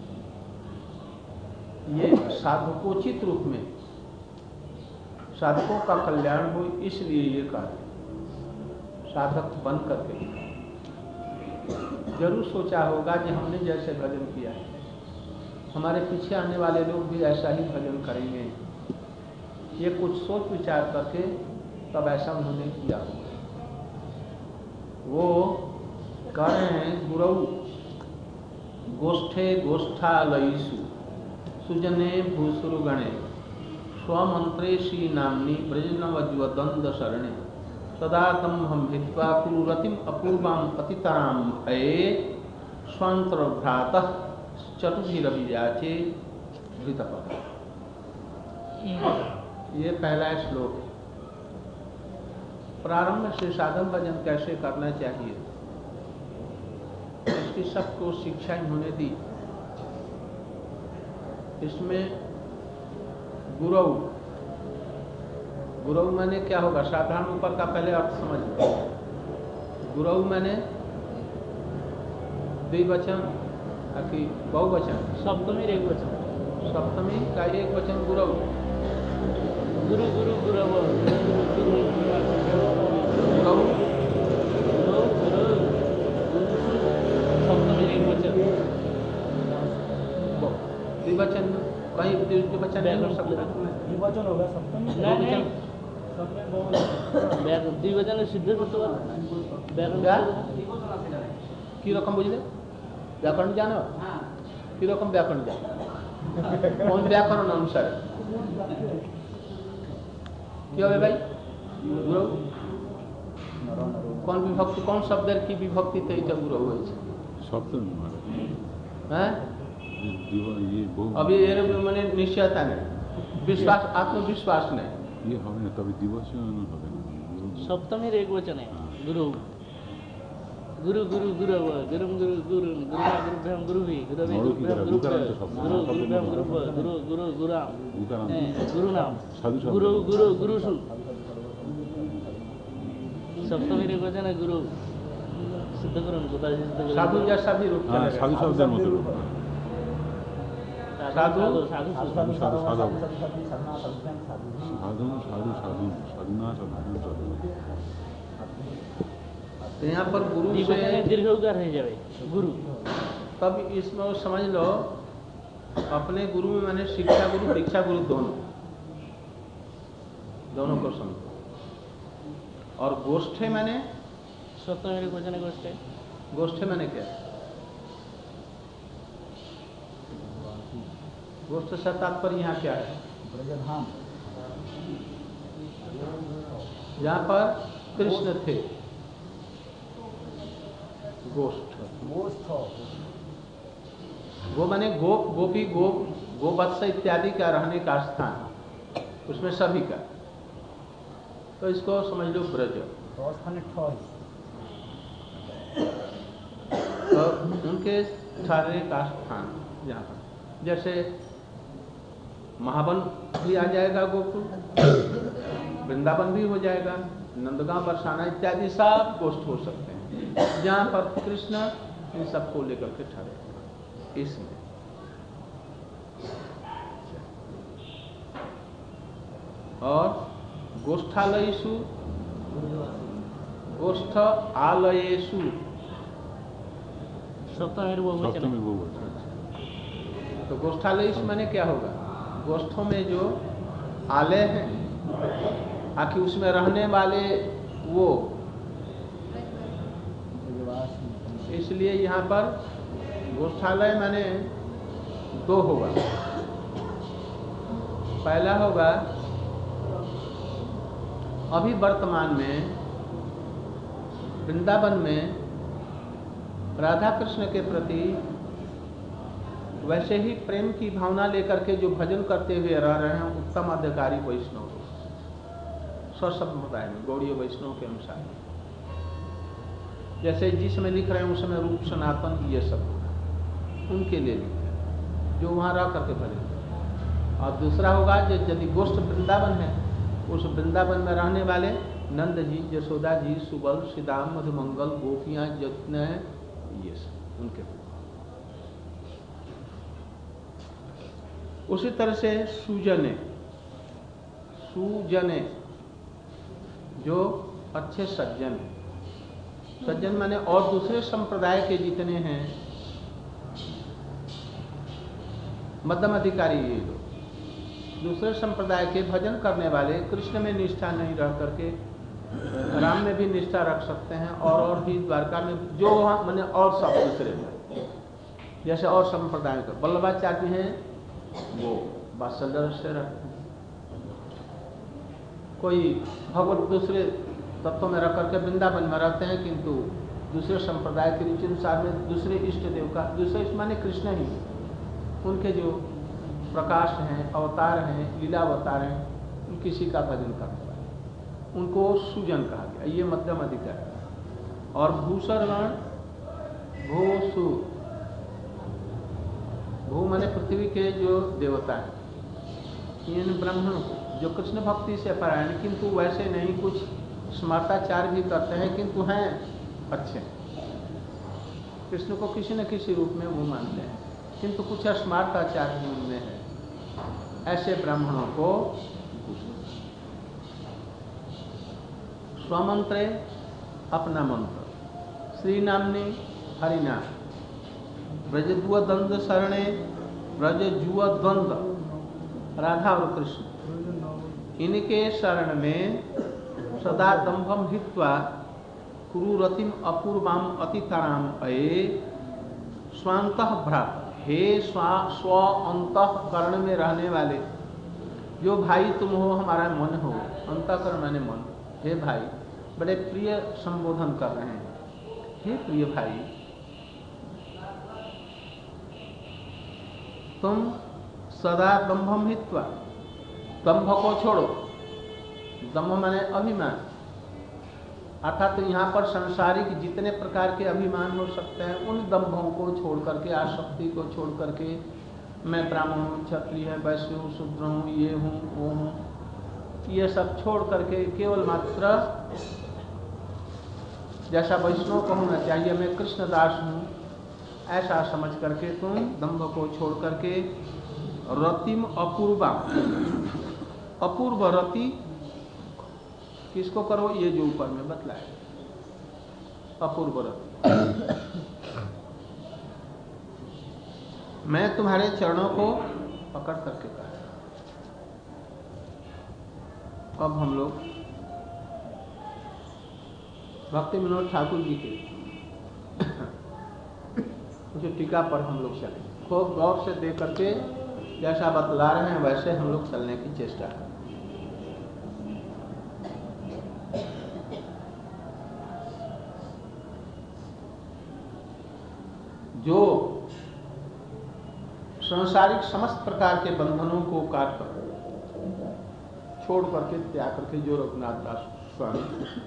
ये साधकोचित रूप में साधकों का कल्याण हो, इसलिए ये कार्य साधक बन करके जरूर सोचा होगा कि हमने जैसे भजन किया है हमारे पीछे आने वाले लोग भी ऐसा ही भजन करेंगे। ये कुछ सोच विचार करके तब ऐसा उन्होंने किया होगा। वो कह रहे हैं गुरु गोष्ठे गोष्ठालयीषु सुजने भूसुरुगणे स्वमंत्रे श्री नामनी ब्रजनवज्वदंद शरणे सदातम हम भित्वा कुरुरतिम अपूर्वाम पतितराम अये स्वांतरभ्रातः चतुर्भिरभिजाचे धृतपद। ये पहला श्लोक। प्रारंभ से साधन भजन कैसे करना चाहिए इसकी सबको शिक्षा इन्होंने दी। इसमें गुरु गुरु मैंने क्या होगा, साधारण ऊपर का पहले अर्थ समझ लो। गुरु मैंने द्विवचन कि बहुवचन, सप्तमी एक वचन, सप्तमी का एक वचन गुरु। गुरु गुरु गुरव गुरु गौ गुरु सप्तमी एक वचन द्विवचन कहीं द्विवचन नहीं हो सकता। निर्वाचन होगा सप्तमी नहीं नहीं सबमें बहुत व्याकरण द्विवचन सिद्ध करते व्याकरण क्या की रकम बुझले व्याकरण जानो की रकम व्याकरण जानो कौन व्याकरण अनुसार क्यों है भाई गुरु कौन विभक्ति कौन शब्द की विभक्ति तो इटा गुरु हुए सप्तमी मारे हैं ये दीवा ये बहु अभी ये मैंने निश्चयता नहीं विश्वास आत्मविश्वास नहीं ये হবে না তবে দিবসন হবে না सप्तमी एक वचन है गुरु गुरु गुरु गुरु गुरु गुरु गुरु गुरुभ्याम गुरुभि गुरुभि गुरुभ्याम गुरु गुरु गुरुभ्याम गुरु गुरु गुरु गुराम গুরুকারাম गुरु नाम साधु शब्द गुरु गुरु गुरु सु सप्तमी एक वचन है गुरु सिद्ध करो उनको ताजी सिद्ध करो साधु जैसा भी रूप হ্যাঁ चलेगा। সাধু শব্দের মতো রূপ साधु साधु साधु साधु साधु साधु साधना साधुभ्याम साधु साधु साधु साधु साधना साधु साधु तो यहाँ पर गुरु जीवन से में दीर्घ उगार है जावे गुरु तब इसमें वो समझ लो अपने गुरु में मैंने शिक्षा गुरु दीक्षा गुरु दोनों दोनों को समझो और गोष्ठे मैंने सप्तमी एक वचन है गोष्ठ है गोष्ठे मैंने क्या गोष्ठ से तात्पर्य यहाँ क्या है ब्रजधाम जहाँ पर कृष्ण थे गोष्ठ गोष्ठ वो माने गोप गोपी गोप गोवत्स इत्यादि का रहने का स्थान उसमें सभी का तो इसको समझ लो ब्रज स्थान ठहर तो उनके ठहरने का स्थान यहाँ पर जैसे महावन भी आ जाएगा गोकुल वृंदावन भी हो जाएगा नंदगांव बरसाना इत्यादि सब गोष्ठ हो सकते हैं जहाँ पर कृष्ण इन सबको लेकर के ठहरे इसमें और गोष्ठालयसु गोष्ठ आलयेषु सप्तमी वो वचन सप्तमी है वो वचन तो गोष्ठालय माने क्या होगा गोष्ठों में जो आलय हैं आखिर उसमें रहने वाले वो इसलिए यहाँ पर गोष्ठालय माने दो होगा पहला होगा अभी वर्तमान में वृंदावन में राधा कृष्ण के प्रति वैसे ही प्रेम की भावना लेकर के जो भजन करते हुए रह रहे हैं उत्तम अधिकारी वैष्णव स्वसंप्रदाय में गौड़ीय वैष्णव के अनुसार जैसे जिसमें लिख रहे हैं उसमें रूप सनातन ये सब उनके लिए लिख रहे हैं जो वहाँ रह करके भजन और दूसरा होगा जो यदि गोष्ठ वृंदावन है उस वृंदावन में रहने वाले नंद जी यशोदा जी सुबल श्रीदाम मधुमंगल गोपियाँ जितने ये सब उनके उसी तरह से सुजने सुजने जो अच्छे सज्जन सज्जन माने और दूसरे संप्रदाय के जितने हैं मध्यम अधिकारी ये लोग दूसरे संप्रदाय के भजन करने वाले कृष्ण में निष्ठा नहीं रह करके राम में भी निष्ठा रख सकते हैं और और भी द्वारका में जो वहाँ माने और सब दूसरे में जैसे और संप्रदाय का वल्लभाचार्य हैं वो वात्सल्य से रहते हैं कोई भगवत दूसरे तत्वों में रख करके वृंदावन में रहते हैं किंतु दूसरे संप्रदाय के रीति अनुसार में दूसरे इष्ट देव का दूसरे माने कृष्ण ही उनके जो प्रकाश हैं अवतार हैं लीला अवतार हैं किसी का भजन करने वाले उनको सुजन कहा गया ये मध्यम अधिकार और भूसरगण भूसु भू माने पृथ्वी के जो देवता हैं इन ब्राह्मणों को जो कृष्ण भक्ति से परायण किंतु वैसे नहीं कुछ स्मार्ताचार भी करते हैं किंतु हैं अच्छे कृष्ण को किसी न किसी रूप में वो मानते हैं किंतु कुछ स्मार्ताचार भी उनमें है ऐसे ब्राह्मणों को स्वमंत्रे अपना मंत्र, श्री नामने हरिनाम, ब्रज दुआ द्वंद्व शरणे, ब्रज जुआ द्वंद्व राधा और कृष्ण, इनके शरण में सदा दंभम हित्वा कुरुरतिम अपूर्वाम अतितराम अये स्वांतः भ्रात। हे स्वा स्व अंतःकरण में रहने वाले जो भाई तुम हो, हमारा मन हो, अंतःकरण माने मन। हे भाई, बड़े प्रिय संबोधन कर रहे हैं। हे प्रिय भाई, तुम सदा दंभम हित्वा, दंभ को छोड़ो। दंभ माने अभिमान, अर्थात तो यहाँ पर सांसारिक जितने प्रकार के अभिमान हो सकते हैं उन दंभों को छोड़ करके, आसक्ति को छोड़ करके, मैं ब्राह्मण हूँ, क्षत्रिय है, वैश्य हूँ, शूद्र हूँ, ये हूँ, वो हूँ, ये सब छोड़ करके केवल मात्र जैसा वैष्णव को होना चाहिए, मैं कृष्णदास हूँ, ऐसा समझ करके तुम दंभ को छोड़ करके रतिम अपूर्वा, अपूर्व रति किसको करो, ये जो ऊपर में बतलाए अपूर्व रति। मैं तुम्हारे चरणों को पकड़ करके कहा। अब हम लोग भक्ति विनोद ठाकुर जी के जो टीका पर हम लोग चले, खूब गौर से देख करके जैसा बतला रहे हैं वैसे हम लोग चलने की चेष्टा करें। जो सांसारिक समस्त प्रकार के बंधनों को काट कर छोड़ करके त्याग करके जो रघुनाथ दास स्वामी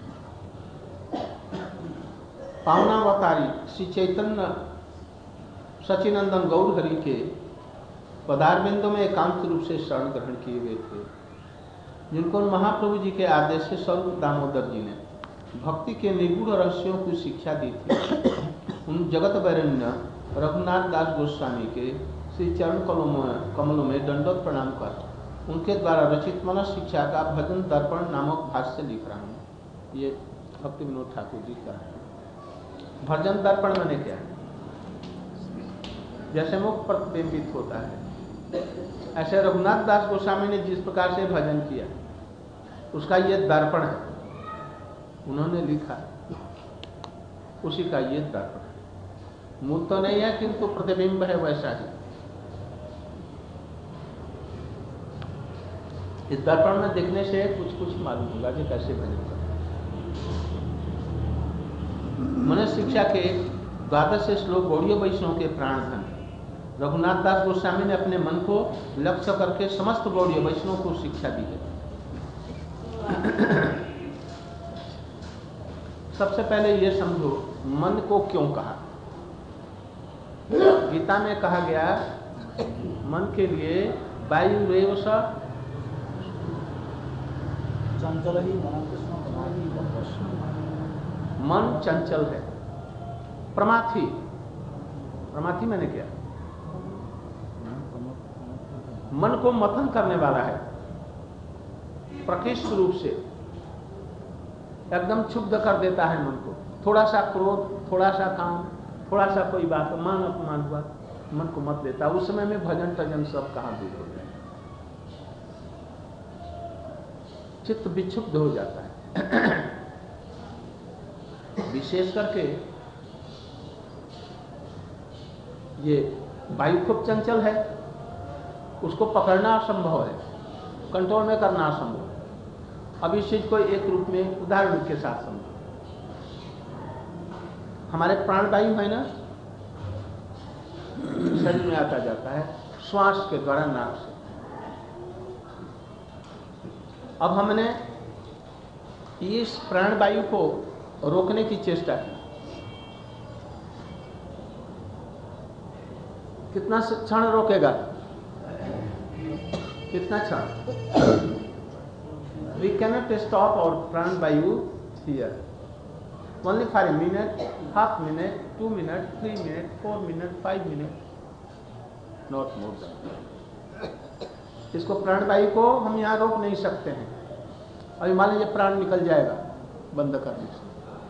पावनावतारी श्री चैतन्य सचिनंदन गौर हरि के पदारविंदों में एकांत रूप से शरण ग्रहण किए गए थे, जिनको महाप्रभु जी के आदेश से स्वरूप दामोदर जी ने भक्ति के निगूढ़ रहस्यों की शिक्षा दी थी। उन जगत वरेण्य रघुनाथ दास गोस्वामी के श्री चरण कमलों में कमलों में दंडोत प्रणाम कर उनके द्वारा रचित मन शिक्षा का भजन दर्पण नामक भाष्य लिख रहा हूँ। ये भक्ति विनोद ठाकुर जी का है। भजन दर्पण मैंने क्या है, जैसे मुख प्रतिबिंबित होता है, ऐसे रघुनाथ दास गोस्वामी ने जिस प्रकार से भजन किया उसका ये दर्पण है, उन्होंने लिखा, उसी का ये दर्पण है। मूल तो नहीं है किंतु प्रतिबिंब है वैसा ही। इस दर्पण में देखने से कुछ कुछ मालूम होगा कि कैसे भजन करना। मनुष्य शिक्षा के द्वादश श्लोक गौड़ीय वैष्णव के प्राणधन रघुनाथ दास गोस्वामी ने अपने मन को लक्ष्य करके समस्त गौड़ीय वैष्णव को शिक्षा दी है। सबसे पहले ये समझो मन को क्यों कहा। गीता में कहा गया मन के लिए वायु रेव स चंचल ही मन कृष्ण प्रमाथि। मन चंचल है, प्रमाथी, प्रमाथी मैंने क्या, मन को मथन करने वाला है, प्रकृष्ट रूप से एकदम क्षुब्ध कर देता है मन को। थोड़ा सा क्रोध, थोड़ा सा काम, थोड़ा सा कोई बात, मान अपमान हुआ, मन को मत देता। उस समय में भजन तजन सब कहाँ दूर हो जाए, चित्त विक्षुब्ध हो जाता है। विशेष करके ये वायु खूब चंचल है, उसको पकड़ना असंभव है, कंट्रोल में करना असंभव है। अब इस चीज को एक रूप में उदाहरण के साथ समझो। हमारे प्राणवायु है ना, शरीर में आता जाता है श्वास के द्वारा, नाक से। अब हमने इस प्राणवायु को रोकने की चेष्टा की। कितना क्षण रोकेगा, कितना क्षण? We cannot stop our प्राणवायु here. Only for a minute, half minute, two minutes, three minutes, four minutes, five minutes, not more than. इसको प्राणवायु को हम यहाँ रोक नहीं सकते हैं। अभी मान लीजिए प्राण निकल जाएगा, बंद करने से।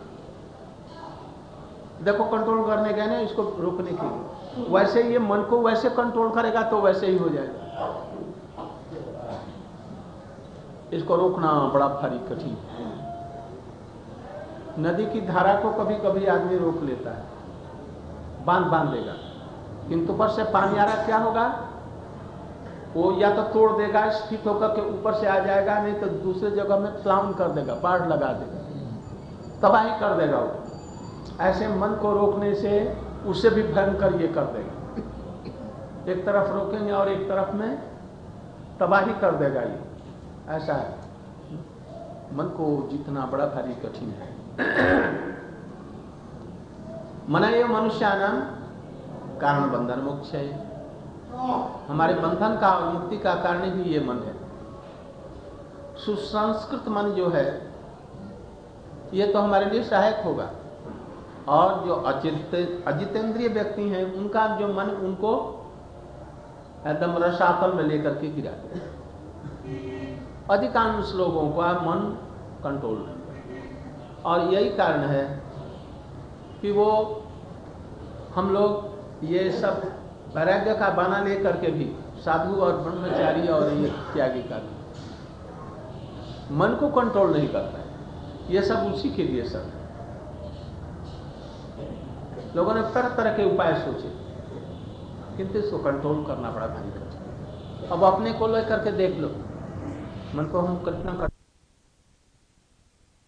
देखो कंट्रोल करने गए ना इसको रोकने के लिए, वैसे ये मन को वैसे कंट्रोल करेगा तो वैसे ही हो जाएगा। इसको रोकना बड़ा भारी कठिन है। नदी की धारा को कभी कभी आदमी रोक लेता है, बांध बांध देगा, किंतु ऊपर से पानी आ रहा क्या होगा, वो या तो तोड़ देगा, स्थित होकर के ऊपर से आ जाएगा, नहीं तो दूसरे जगह में प्लाउन कर देगा, बाढ़ लगा देगा, तबाही कर देगा वो। ऐसे मन को रोकने से उससे भी भयंकर ये कर देगा, एक तरफ रोकेंगे और एक तरफ में तबाही कर देगा ये। ऐसा है, मन को जितना बड़ा भारी कठिन है। मना ये मनुष्यानाम कारण बंधन मोक्ष है, हमारे बंधन का और मुक्ति का कारण भी ये मन है। सुसंस्कृत मन जो है ये तो हमारे लिए सहायक होगा, और जो अचित अजितेंद्रिय व्यक्ति हैं उनका जो मन उनको एकदम रसातल में लेकर के गिरा दे। अधिकांश लोगों का मन कंट्रोल नहीं, और यही कारण है कि वो हम लोग ये सब वैराग्य का बहाना लेकर के भी साधु और ब्रह्मचारी और ये त्यागी का मन को कंट्रोल नहीं करता है। ये सब उसी के लिए सब है। लोगों ने तरह तरह के उपाय सोचे, किंतु इसको कंट्रोल करना बड़ा भारी कठिन। अब अपने को लेकर के देख लो, मन को हम कल्पना कर